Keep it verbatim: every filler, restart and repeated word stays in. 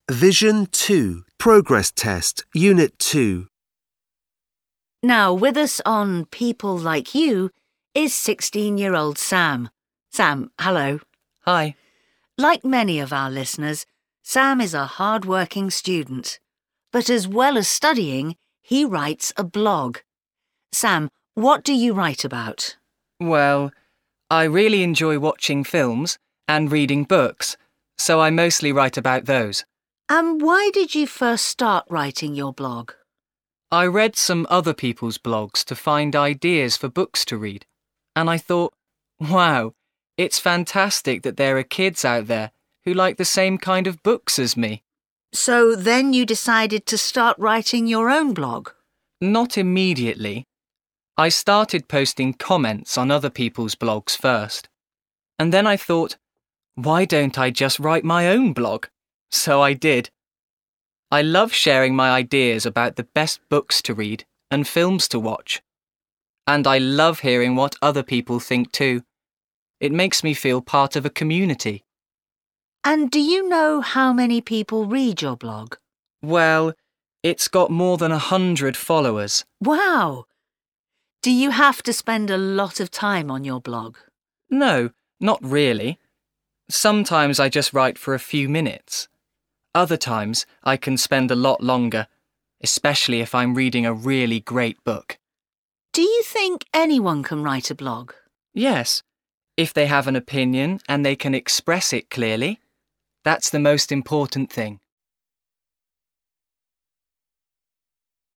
Vision two, Progress Test, Unit two. Now, with us on People Like You is sixteen-year-old Sam. Sam, hello. Hi. Like many of our listeners, Sam is a hard-working student. But as well as studying, he writes a blog. Sam, what do you write about? Well, I really enjoy watching films and reading books, so I mostly write about those. And why did you first start writing your blog? I read some other people's blogs to find ideas for books to read, and I thought, wow, it's fantastic that there are kids out there who like the same kind of books as me. So then you decided to start writing your own blog? Not immediately. I started posting comments on other people's blogs first. And then I thought, why don't I just write my own blog? So I did. I love sharing my ideas about the best books to read and films to watch. And I love hearing what other people think too. It makes me feel part of a community. And do you know how many people read your blog? Well, it's got more than a hundred followers. Wow! Do you have to spend a lot of time on your blog? No, not really. Sometimes I just write for a few minutes. Other times I can spend a lot longer, especially if I'm reading a really great book. Do you think anyone can write a blog? Yes, if they have an opinion and they can express it clearly. That's the most important thing.